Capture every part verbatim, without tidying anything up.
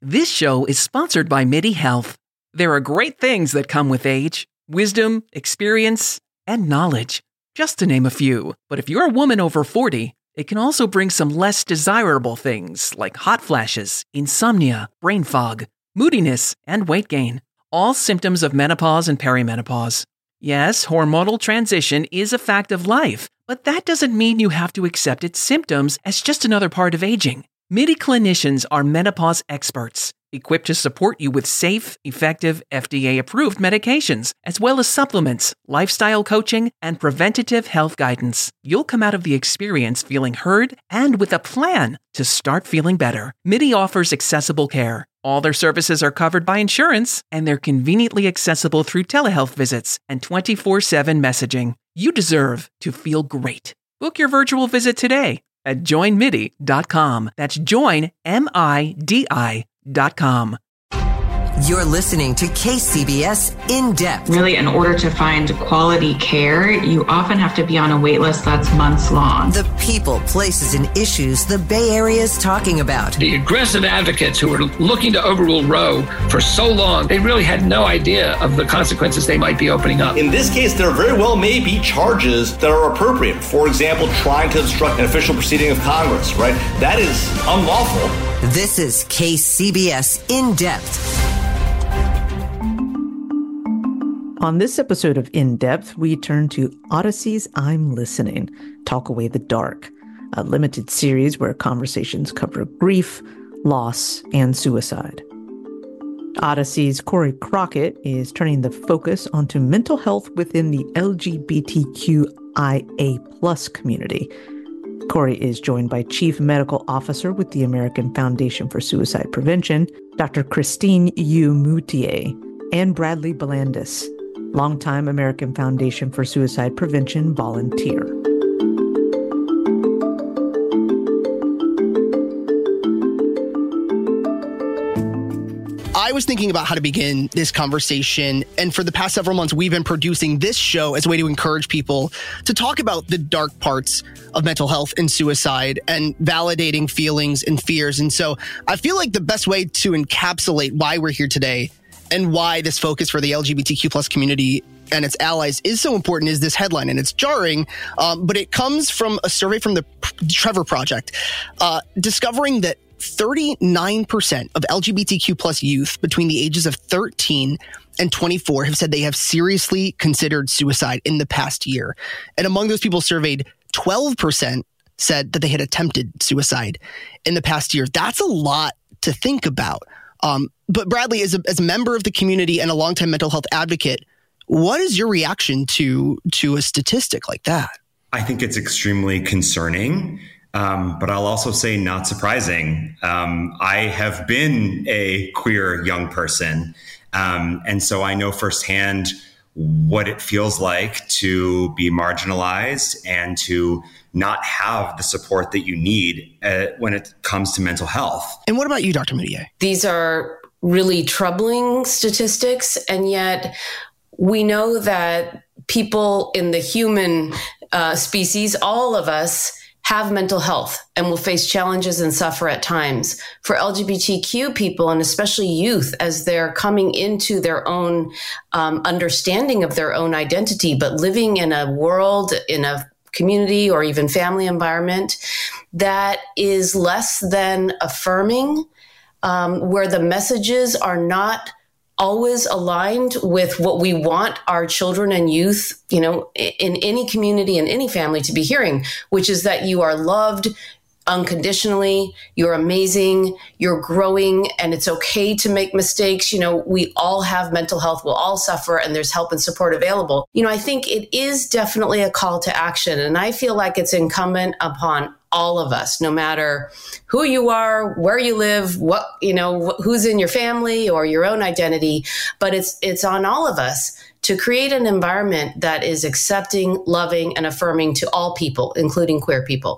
This show is sponsored by MIDI Health. There are great things that come with age: wisdom, experience, and knowledge, just to name a few. But if you're a woman over forty, it can also bring some less desirable things like hot flashes, insomnia, brain fog, moodiness, and weight gain. All symptoms of menopause and perimenopause. Yes, hormonal transition is a fact of life, but that doesn't mean you have to accept its symptoms as just another part of aging. MIDI clinicians are menopause experts, equipped to support you with safe, effective, F D A-approved medications, as well as supplements, lifestyle coaching, and preventative health guidance. You'll come out of the experience feeling heard and with a plan to start feeling better. MIDI offers accessible care. All their services are covered by insurance, and they're conveniently accessible through telehealth visits and twenty-four seven messaging. You deserve to feel great. Book your virtual visit today at join midi dot com. That's join, M I D I dot com. You're listening to K C B S In Depth. Really, in order to find quality care, you often have to be on a wait list that's months long. The people, places, and issues the Bay Area is talking about. The aggressive advocates who were looking to overrule Roe for so long, they really had no idea of the consequences they might be opening up. In this case, there very well may be charges that are appropriate. For example, trying to obstruct an official proceeding of Congress, right? That is unlawful. This is K C B S In Depth. On this episode of In Depth, we turn to Odyssey's I'm Listening, Talk Away the Dark, a limited series where conversations cover grief, loss, and suicide. Odyssey's Corey Crockett is turning the focus onto mental health within the L G B T Q I A plus community. Corey is joined by Chief Medical Officer with the American Foundation for Suicide Prevention, Doctor Christine Yu-Moutier, and Bradley Belandis, longtime American Foundation for Suicide Prevention volunteer. I was thinking about how to begin this conversation, and for the past several months, we've been producing this show as a way to encourage people to talk about the dark parts of mental health and suicide and validating feelings and fears. And so I feel like the best way to encapsulate why we're here today and why this focus for the L G B T Q plus community and its allies is so important is this headline. And it's jarring, um, but it comes from a survey from the Trevor Project, uh, discovering that thirty-nine percent of L G B T Q plus youth between the ages of thirteen and twenty-four have said they have seriously considered suicide in the past year. And among those people surveyed, twelve percent said that they had attempted suicide in the past year. That's a lot to think about. Um, but Bradley, as a, as a member of the community and a longtime mental health advocate, what is your reaction to to a statistic like that? I think it's extremely concerning, um, but I'll also say not surprising. Um, I have been a queer young person, um, and so I know firsthand what it feels like to be marginalized and to not have the support that you need uh, when it comes to mental health. And what about you, Doctor Moutier? These are really troubling statistics, and yet we know that people in the human uh, species, all of us, have mental health and will face challenges and suffer at times. For L G B T Q people, and especially youth, as they're coming into their own um, understanding of their own identity, but living in a world, in a community or even family environment that is less than affirming, um, where the messages are not always aligned with what we want our children and youth, you know, in any community, in any family to be hearing, which is that you are loved unconditionally, you're amazing, you're growing, and it's okay to make mistakes. You know, we all have mental health, we'll all suffer, and there's help and support available. You know, I think it is definitely a call to action, and I feel like it's incumbent upon all of us, no matter who you are, where you live, what, you know, who's in your family or your own identity, but it's it's on all of us to create an environment that is accepting, loving, and affirming to all people, including queer people.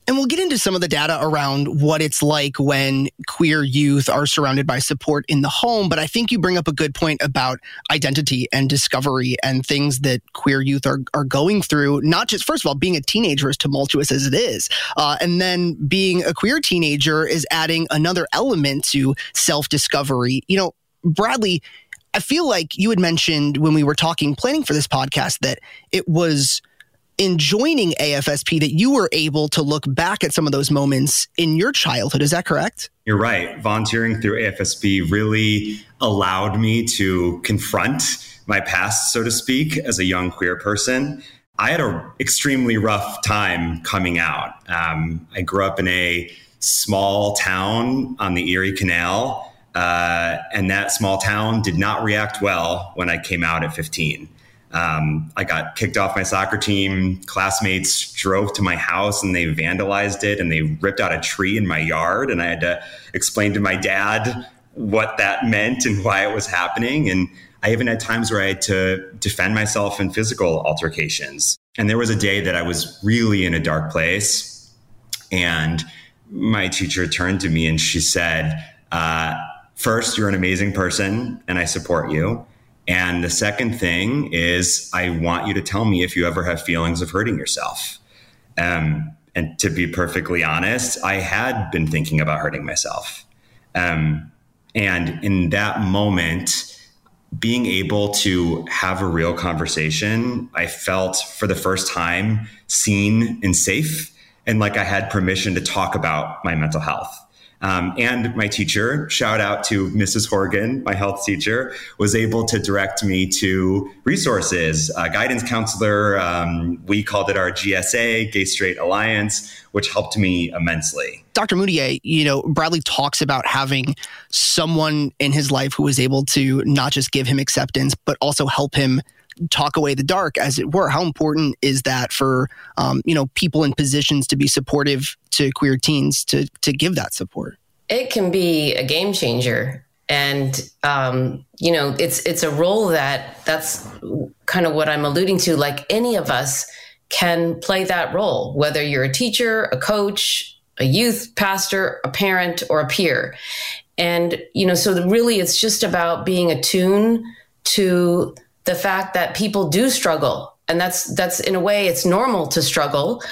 And we'll get into some of the data around what it's like when queer youth are surrounded by support in the home. But I think you bring up a good point about identity and discovery and things that queer youth are, are going through. Not just, first of all, being a teenager, as tumultuous as it is. Uh, and then being a queer teenager is adding another element to self-discovery. You know, Bradley, I feel like you had mentioned when we were talking, planning for this podcast, that it was in joining A F S P that you were able to look back at some of those moments in your childhood. Is that correct? You're right. Volunteering through A F S P really allowed me to confront my past, so to speak, as a young queer person. I had an extremely rough time coming out. Um, I grew up in a small town on the Erie Canal, uh, and that small town did not react well when I came out at fifteen. Um, I got kicked off my soccer team. Classmates drove to my house and they vandalized it and they ripped out a tree in my yard. And I had to explain to my dad what that meant and why it was happening. And I even had times where I had to defend myself in physical altercations. And there was a day that I was really in a dark place. And my teacher turned to me and she said, uh, first, you're an amazing person and I support you. And the second thing is, I want you to tell me if you ever have feelings of hurting yourself. Um, and to be perfectly honest, I had been thinking about hurting myself. Um, and in that moment, being able to have a real conversation, I felt for the first time seen and safe, and like I had permission to talk about my mental health. Um, and my teacher, shout out to Missus Horgan, my health teacher, was able to direct me to resources, a guidance counselor. Um, we called it our G S A, Gay Straight Alliance, which helped me immensely. Doctor Moutier, you know, Bradley talks about having someone in his life who was able to not just give him acceptance, but also help him talk away the dark, as it were. How important is that for, um, you know, people in positions to be supportive to queer teens to to give that support? It can be a game changer. And, um, you know, it's it's a role that that's kind of what I'm alluding to. Like any of us can play that role, whether you're a teacher, a coach, a youth pastor, a parent, or a peer. And, you know, so really it's just about being attuned to the fact that people do struggle. And that's, that's in a way, it's normal to struggle.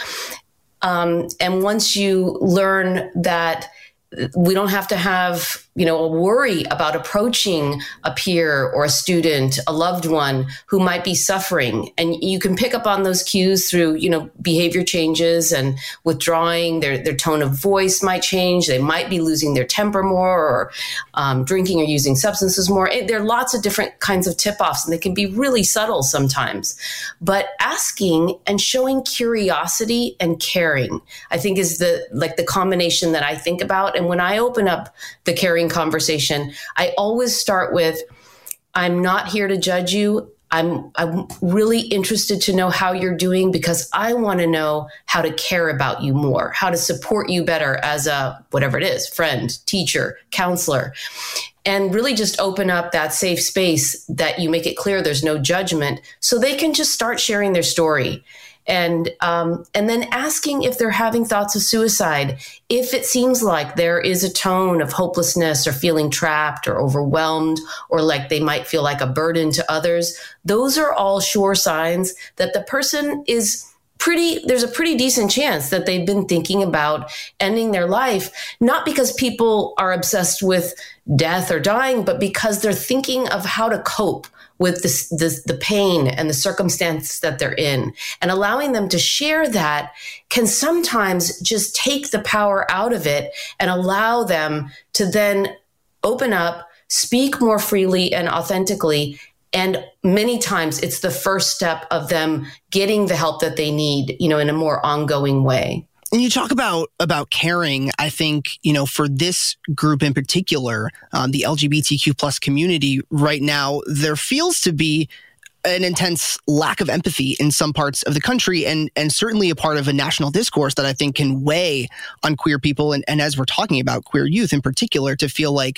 Um, and once you learn that we don't have to have, you know, a worry about approaching a peer or a student, a loved one who might be suffering. And you can pick up on those cues through, you know, behavior changes and withdrawing. Their their tone of voice might change. They might be losing their temper more, or um, drinking or using substances more. It, there are lots of different kinds of tip-offs, and they can be really subtle sometimes. But asking and showing curiosity and caring, I think, is the like the combination that I think about. And when I open up the caring conversation, I always start with, I'm not here to judge you. I'm I'm really interested to know how you're doing, because I want to know how to care about you more, how to support you better as a, whatever it is, friend, teacher, counselor, and really just open up that safe space that you make it clear there's no judgment, so they can just start sharing their story. And um, and then asking if they're having thoughts of suicide, if it seems like there is a tone of hopelessness or feeling trapped or overwhelmed, or like they might feel like a burden to others. Those are all sure signs that the person is pretty, there's a pretty decent chance that they've been thinking about ending their life, not because people are obsessed with death or dying, but because they're thinking of how to cope with this, this, the pain and the circumstance that they're in. And allowing them to share that can sometimes just take the power out of it and allow them to then open up, speak more freely and authentically. And many times it's the first step of them getting the help that they need, you know, in a more ongoing way. And you talk about about caring. I think, you know, for this group in particular, um, the L G B T Q plus community right now, there feels to be an intense lack of empathy in some parts of the country, and and certainly a part of a national discourse that I think can weigh on queer people. And, and as we're talking about queer youth in particular, to feel like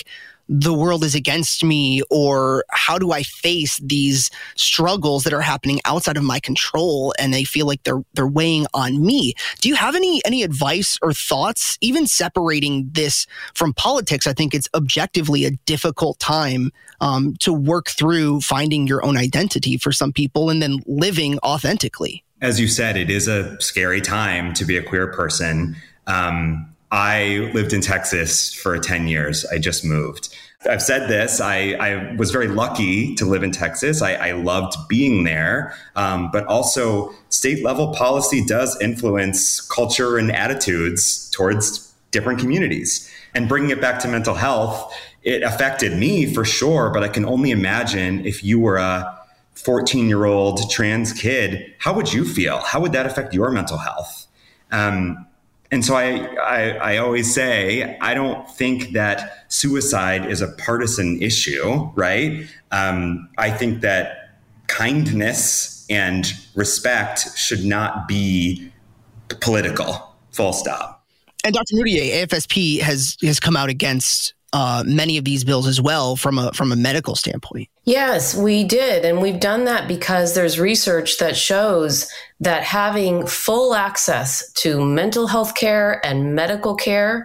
the world is against me, or how do I face these struggles that are happening outside of my control and they feel like they're they're weighing on me. Do you have any any advice or thoughts, even separating this from politics? I think it's objectively a difficult time um, to work through finding your own identity for some people and then living authentically. As you said, it is a scary time to be a queer person. Um, I lived in Texas for ten years. I just moved. I've said this. I, I was very lucky to live in Texas. I, I loved being there. Um, but also, state level policy does influence culture and attitudes towards different communities. And bringing it back to mental health, it affected me for sure. But I can only imagine if you were a fourteen-year-old trans kid, how would you feel? How would that affect your mental health? Um, And so I, I, I always say, I don't think that suicide is a partisan issue, right? Um, I think that kindness and respect should not be political, full stop. And Doctor Moutier, A F S P has has come out against uh, many of these bills as well from a from a medical standpoint. Yes, we did. And we've done that because there's research that shows that having full access to mental health care and medical care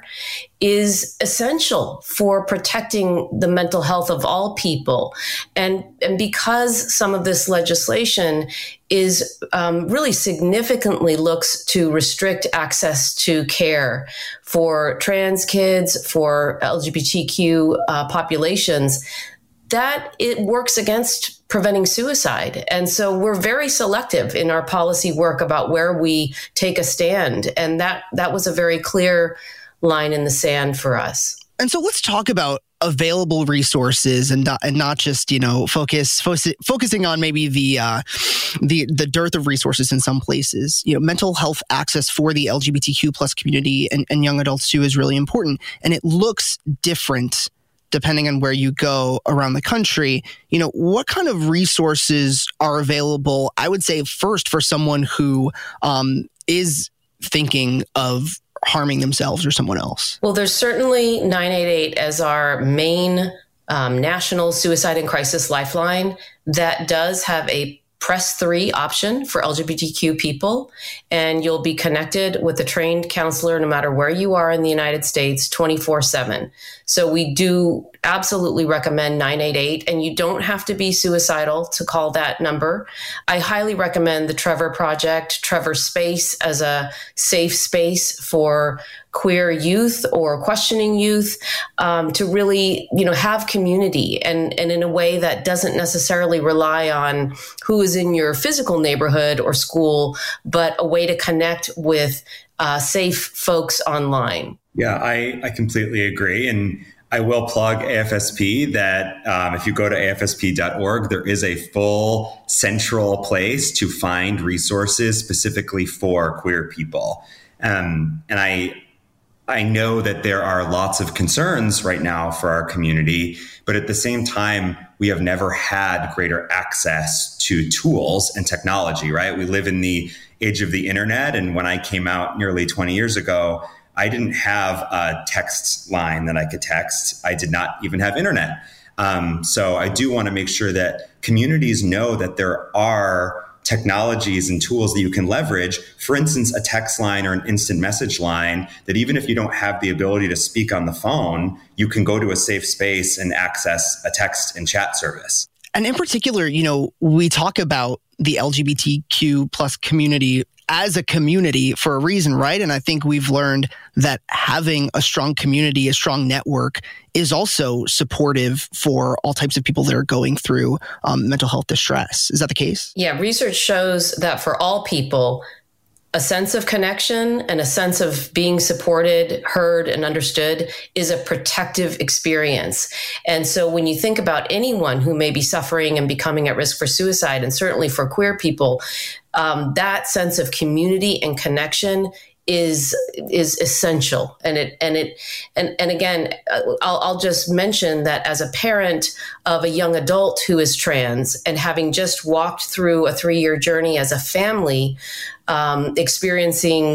is essential for protecting the mental health of all people. And, and because some of this legislation is um, really significantly looks to restrict access to care for trans kids, for L G B T Q uh, populations, that it works against preventing suicide. And so we're very selective in our policy work about where we take a stand. And that that was a very clear line in the sand for us. And so let's talk about available resources and not, and not just, you know, focus, focus focusing on maybe the uh, the the dearth of resources in some places. You know, mental health access for the L G B T Q plus community and, and young adults too is really important. And it looks different depending on where you go around the country. You know, what kind of resources are available, I would say, first for someone who um, is thinking of harming themselves or someone else? Well, there's certainly nine eight eight as our main um, national suicide and crisis lifeline that does have a press three option for L G B T Q people, and you'll be connected with a trained counselor no matter where you are in the United States twenty-four seven. So we do absolutely recommend nine eight eight, and you don't have to be suicidal to call that number. I highly recommend the Trevor Project, Trevor Space as a safe space for queer youth or questioning youth um, to really, you know, have community and, and in a way that doesn't necessarily rely on who is in your physical neighborhood or school, but a way to connect with uh, safe folks online. Yeah, I, I completely agree. And I will plug A F S P that um, if you go to A F S P dot org, there is a full central place to find resources specifically for queer people. Um, and I I know that there are lots of concerns right now for our community, but at the same time, we have never had greater access to tools and technology, right? We live in the age of the internet. And when I came out nearly twenty years ago, I didn't have a text line that I could text. I did not even have internet. Um, so I do want to make sure that communities know that there are technologies and tools that you can leverage. For instance, a text line or an instant message line that even if you don't have the ability to speak on the phone, you can go to a safe space and access a text and chat service. And in particular, you know, we talk about the L G B T Q plus community as a community for a reason, right? And I think we've learned that having a strong community, a strong network is also supportive for all types of people that are going through um, mental health distress. Is that the case? Yeah, research shows that for all people, a sense of connection and a sense of being supported, heard, and understood is a protective experience. And so when you think about anyone who may be suffering and becoming at risk for suicide, and certainly for queer people, um, that sense of community and connection is is essential. And it and it and and again, I'll, I'll just mention that as a parent of a young adult who is trans and having just walked through a three-year journey as a family, um, experiencing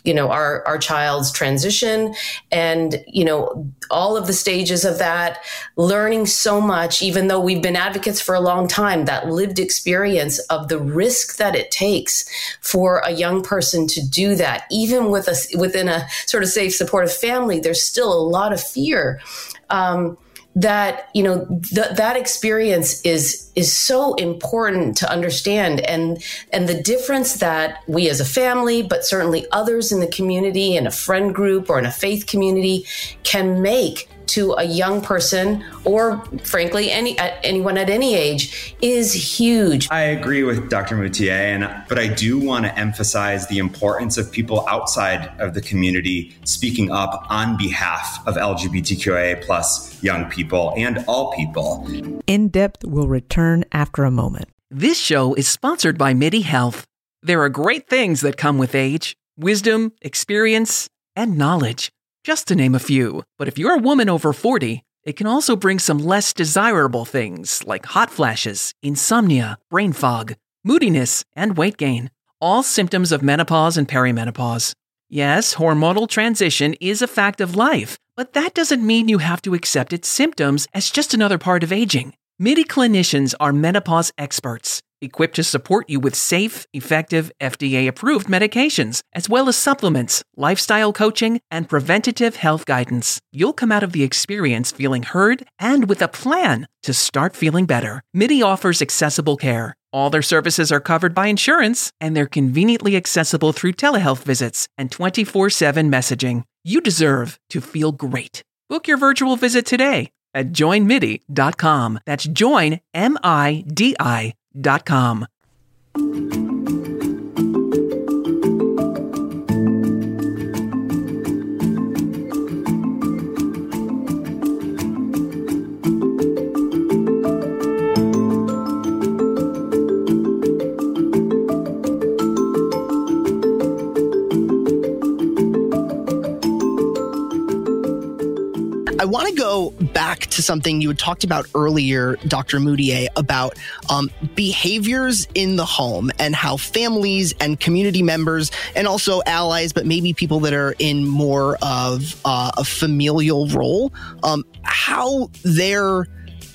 you know, our, our child's transition and, you know, all of the stages of that, learning so much, even though we've been advocates for a long time, that lived experience of the risk that it takes for a young person to do that, even with a, within a sort of safe, supportive family, there's still a lot of fear. Um, that, you know, th- that experience is, is so important to understand, and, and the difference that we as a family, but certainly others in the community, in a friend group or in a faith community, can make to a young person, or frankly, any anyone at any age, is huge. I agree with Doctor Moutier, and but I do want to emphasize the importance of people outside of the community speaking up on behalf of L G B T Q I A plus young people and all people. In Depth will return after a moment. This show is sponsored by MIDI Health. There are great things that come with age: wisdom, experience, and knowledge, just to name a few. But if you're a woman over forty, it can also bring some less desirable things like hot flashes, insomnia, brain fog, moodiness, and weight gain. All symptoms of menopause and perimenopause. Yes, hormonal transition is a fact of life, but that doesn't mean you have to accept its symptoms as just another part of aging. MIDI clinicians are menopause experts, equipped to support you with safe, effective, F D A-approved medications, as well as supplements, lifestyle coaching, and preventative health guidance. You'll come out of the experience feeling heard and with a plan to start feeling better. MIDI offers accessible care. All their services are covered by insurance, and they're conveniently accessible through telehealth visits and twenty-four seven messaging. You deserve to feel great. Book your virtual visit today at join midi dot com. That's join, M I D I dot com. I want to go back to something you had talked about earlier, Doctor Moutier, about um, behaviors in the home and how families and community members and also allies, but maybe people that are in more of uh, a familial role, um, how their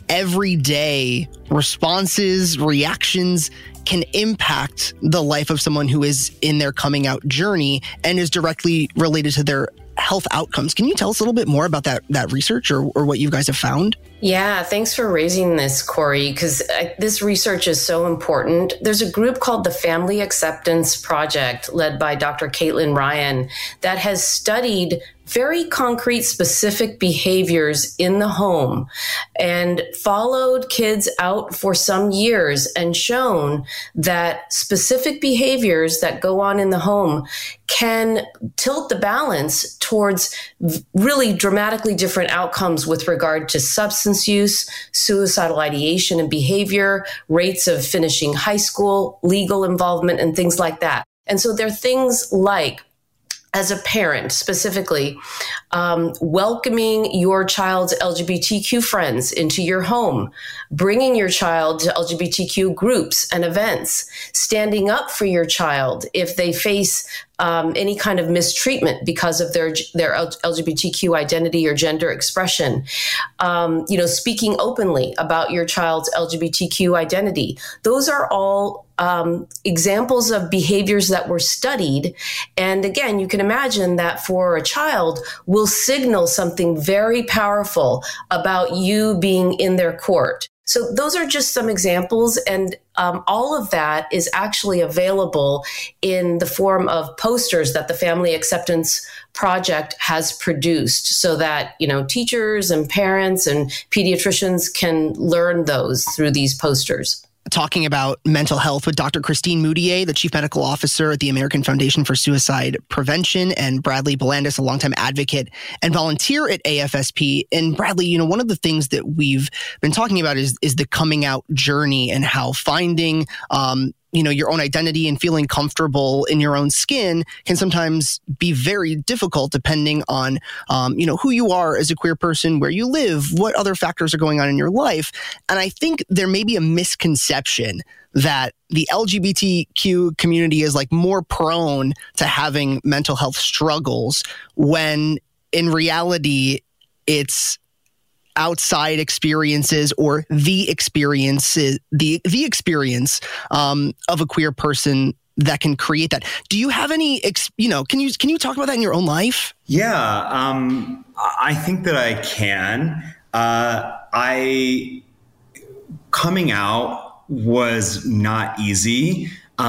everyday responses, reactions can impact the life of someone who is in their coming out journey and is directly related to their health outcomes. Can you tell us a little bit more about that that research or, or what you guys have found? Yeah, thanks for raising this, Corey, because this research is so important. There's a group called the Family Acceptance Project, led by Doctor Caitlin Ryan, that has studied very concrete, specific behaviors in the home and followed kids out for some years and shown that specific behaviors that go on in the home can tilt the balance towards really dramatically different outcomes with regard to substance use, suicidal ideation and behavior, rates of finishing high school, legal involvement, and things like that. And so there are things like, as a parent specifically, um, welcoming your child's L G B T Q friends into your home, bringing your child to L G B T Q groups and events, standing up for your child if they face um, any kind of mistreatment because of their their L G B T Q identity or gender expression, um, you know, speaking openly about your child's L G B T Q identity. Those are all Um, examples of behaviors that were studied. And again, you can imagine that for a child will signal something very powerful about you being in their court. So those are just some examples. And um, all of that is actually available in the form of posters that the Family Acceptance Project has produced so that, you know, teachers and parents and pediatricians can learn those through these posters. Talking about mental health with Doctor Christine Moutier, the Chief Medical Officer at the American Foundation for Suicide Prevention, and Bradley Blandis, a longtime advocate and volunteer at A F S P. And Bradley, you know, one of the things that we've been talking about is is the coming out journey and how finding um, you know, your own identity and feeling comfortable in your own skin can sometimes be very difficult depending on, um, you know, who you are as a queer person, where you live, what other factors are going on in your life. And I think there may be a misconception that the L G B T Q community is like more prone to having mental health struggles, when in reality, it's outside experiences or the experiences, the the experience um, of a queer person that can create that. Do you have any, ex- you know, can you can you talk about that in your own life? Yeah, um, I think that I can. Uh, I coming out was not easy,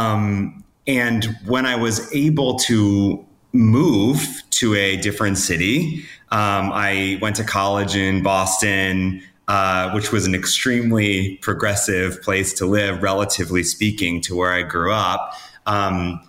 um, and when I was able to move to a different city, Um, I went to college in Boston, uh, which was an extremely progressive place to live, relatively speaking, to where I grew up. Um,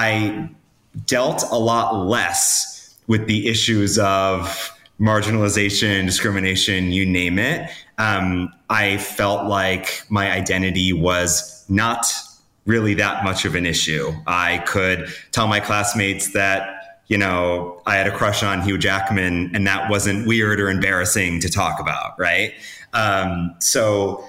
I dealt a lot less with the issues of marginalization, discrimination, you name it. Um, I felt like my identity was not really that much of an issue. I could tell my classmates that, you know, I had a crush on Hugh Jackman, and that wasn't weird or embarrassing to talk about, right? Um, so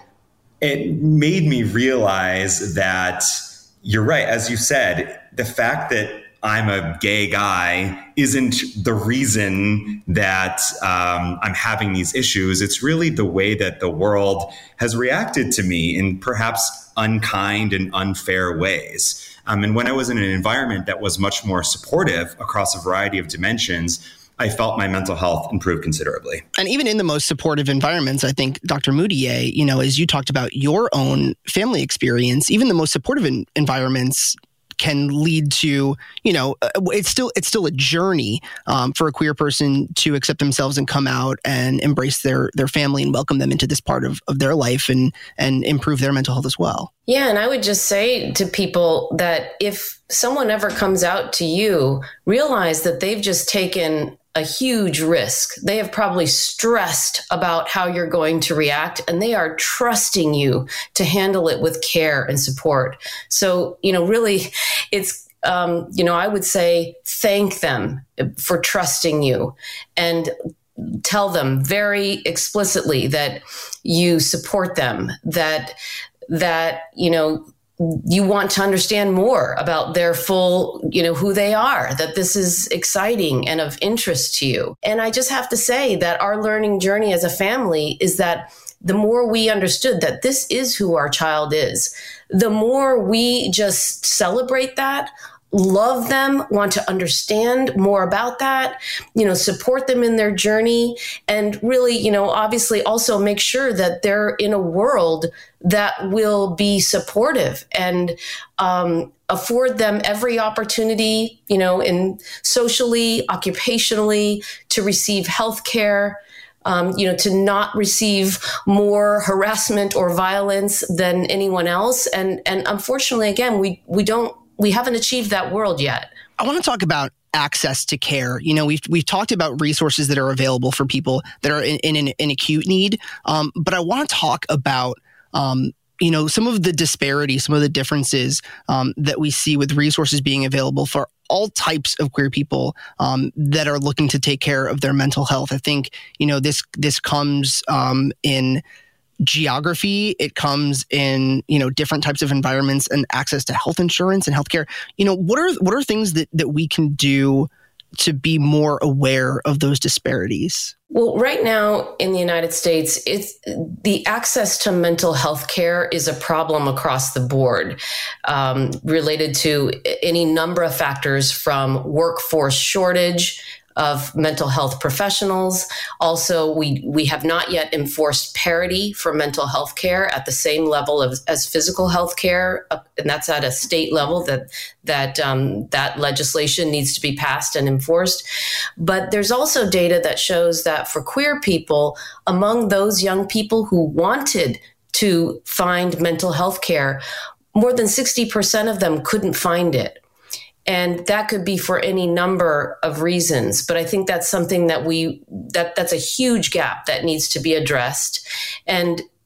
it made me realize that you're right. As you said, the fact that I'm a gay guy isn't the reason that um, I'm having these issues. It's really the way that the world has reacted to me in perhaps unkind and unfair ways. Um, and when I was in an environment that was much more supportive across a variety of dimensions, I felt my mental health improve considerably. And even in the most supportive environments, I think, Doctor Moutier, you know, as you talked about your own family experience, even the most supportive in- environments can lead to, you know, it's still it's still a journey um, for a queer person to accept themselves and come out and embrace their their family and welcome them into this part of, of their life and and improve their mental health as well. Yeah, and I would just say to people that if someone ever comes out to you, realize that they've just taken a huge risk. They have probably stressed about how you're going to react, and they are trusting you to handle it with care and support. So, you know, really, it's, um, you know, I would say thank them for trusting you, and tell them very explicitly that you support them, that, that, you know, you want to understand more about their full, you know, who they are, that this is exciting and of interest to you. And I just have to say that our learning journey as a family is that the more we understood that this is who our child is, the more we just celebrate that, love them, want to understand more about that, you know, support them in their journey, and really, you know, obviously also make sure that they're in a world that will be supportive and um, afford them every opportunity, you know, in socially, occupationally, to receive health care, um, you know, to not receive more harassment or violence than anyone else. And, and unfortunately, again, we, we don't, we haven't achieved that world yet. I want to talk about access to care. You know, we've we've talked about resources that are available for people that are in, in an in acute need, um, but I want to talk about um, you know, some of the disparities, some of the differences um, that we see with resources being available for all types of queer people um, that are looking to take care of their mental health. I think, you know, this this comes um, in geography. It comes in, you know, different types of environments and access to health insurance and healthcare. You know, what are what are things that, that we can do to be more aware of those disparities? Well, right now in the United States, it's the access to mental health care is a problem across the board, um, related to any number of factors, from workforce shortage of mental health professionals. Also, we we have not yet enforced parity for mental health care at the same level of, as physical health care, and that's at a state level. That that um, that legislation needs to be passed and enforced. But there's also data that shows that for queer people, among those young people who wanted to find mental health care, more than sixty percent of them couldn't find it. And that could be for any number of reasons. But I think that's something that we, that that's a huge gap that needs to be addressed. And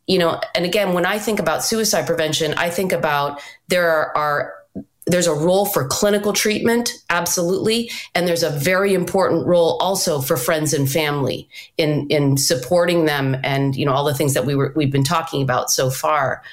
you know, and again, when I think about suicide prevention, I think about there are, are there's a role for clinical treatment, absolutely. And there's a very important role also for friends and family in, in supporting them and, you know, all the things that we were, we've been talking about so far.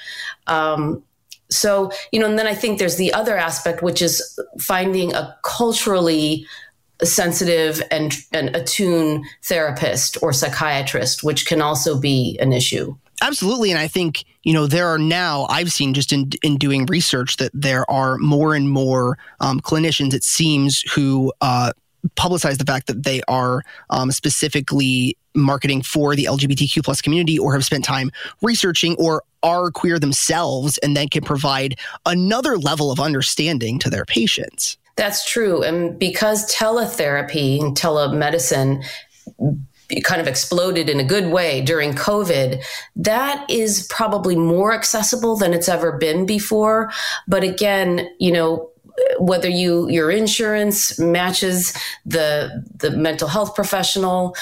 Um, so, you know, and then I think there's the other aspect, which is finding a culturally sensitive and, and attuned therapist or psychiatrist, which can also be an issue. Absolutely. And I think, you know, there are now, I've seen just in, in doing research that there are more and more um, clinicians, it seems, who uh, publicize the fact that they are um, specifically marketing for the L G B T Q plus community or have spent time researching or are queer themselves and then can provide another level of understanding to their patients. That's true. And because teletherapy and telemedicine kind of exploded in a good way during COVID, that is probably more accessible than it's ever been before. But again, you know, whether you your insurance matches the the mental health professional,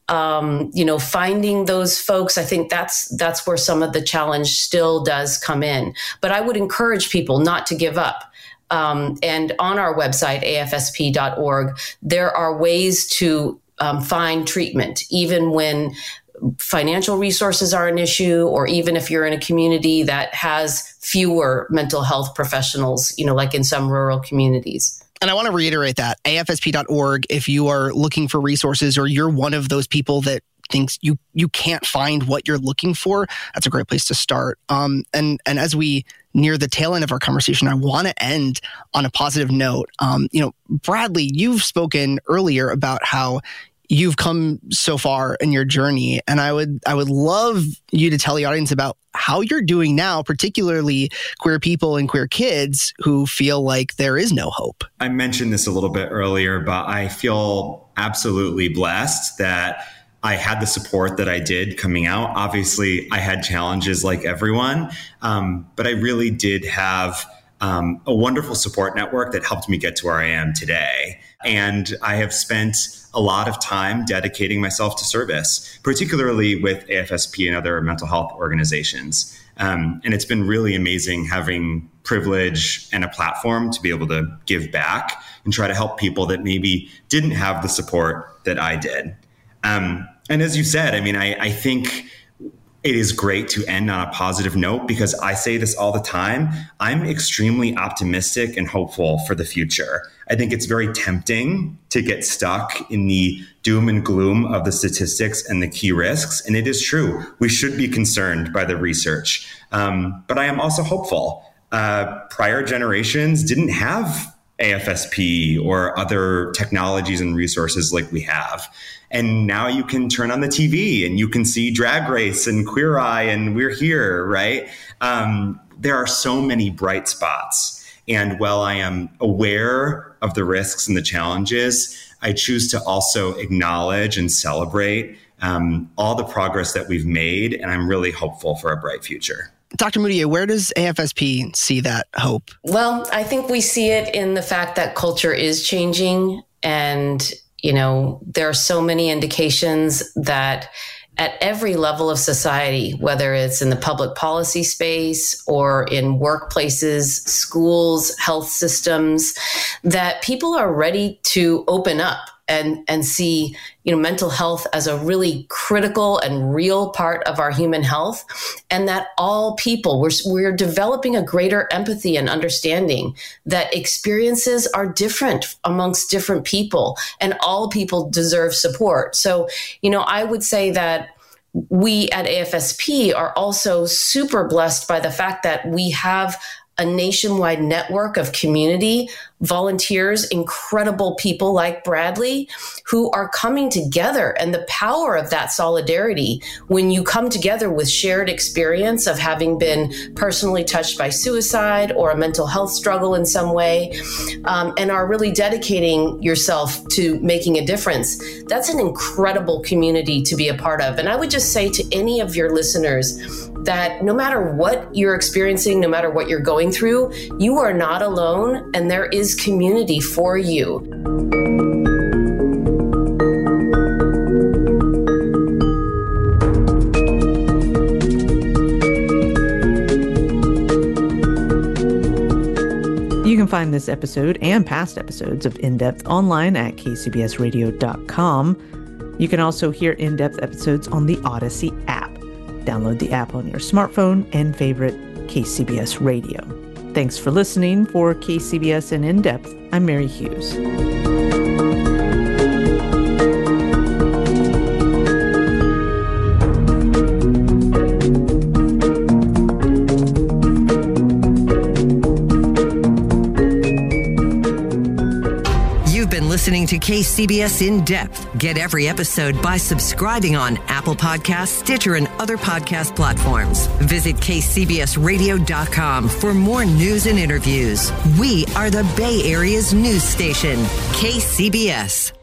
um, you know, finding those folks, I think that's that's where some of the challenge still does come in. But I would encourage people not to give up. Um, and on our website, A F S P dot org, there are ways to um, find treatment, even when financial resources are an issue, or even if you're in a community that has fewer mental health professionals, you know, like in some rural communities. And I want to reiterate that, A F S P dot org, if you are looking for resources or you're one of those people that thinks you you can't find what you're looking for, that's a great place to start. Um, and and as we near the tail end of our conversation, I want to end on a positive note. Um, you know, Bradley, you've spoken earlier about how you've come so far in your journey, and I would I would love you to tell the audience about how you're doing now, particularly queer people and queer kids who feel like there is no hope. I mentioned this a little bit earlier, but I feel absolutely blessed that I had the support that I did coming out. Obviously, I had challenges like everyone, um, but I really did have um, a wonderful support network that helped me get to where I am today. And I have spent a lot of time dedicating myself to service, particularly with A F S P and other mental health organizations. Um, and it's been really amazing having privilege and a platform to be able to give back and try to help people that maybe didn't have the support that I did. Um, and as you said, I mean, I, I think it is great to end on a positive note because I say this all the time. I'm extremely optimistic and hopeful for the future. I think it's very tempting to get stuck in the doom and gloom of the statistics and the key risks. And it is true. We should be concerned by the research. Um, but I am also hopeful. Uh, prior generations didn't have A F S P or other technologies and resources like we have. And now you can turn on the T V and you can see Drag Race and Queer Eye and We're Here, right? Um, there are so many bright spots. And while I am aware of the risks and the challenges, I choose to also acknowledge and celebrate um, all the progress that we've made. And I'm really hopeful for a bright future. Doctor Mudiay, where does A F S P see that hope? Well, I think we see it in the fact that culture is changing. And, you know, there are so many indications that at every level of society, whether it's in the public policy space or in workplaces, schools, health systems, that people are ready to open up and, and see, you know, mental health as a really critical and real part of our human health, and that all people, we're, we're developing a greater empathy and understanding that experiences are different amongst different people and all people deserve support. So, you know, I would say that we at A F S P are also super blessed by the fact that we have a nationwide network of community volunteers, incredible people like Bradley, who are coming together. And the power of that solidarity, when you come together with shared experience of having been personally touched by suicide or a mental health struggle in some way, um, and are really dedicating yourself to making a difference, that's an incredible community to be a part of. And I would just say to any of your listeners that no matter what you're experiencing, no matter what you're going through, you are not alone, and there is community for you. can find this episode and past episodes of In Depth online at k c b s radio dot com. You can also hear In Depth episodes on the Odyssey app. Download the app on your smartphone and favorite K C B S Radio. Thanks for listening. For K C B S and In Depth, I'm Mary Hughes. Listening to K C B S In Depth. Get every episode by subscribing on Apple Podcasts, Stitcher, and other podcast platforms. Visit k c b s radio dot com for more news and interviews. We are the Bay Area's news station, K C B S.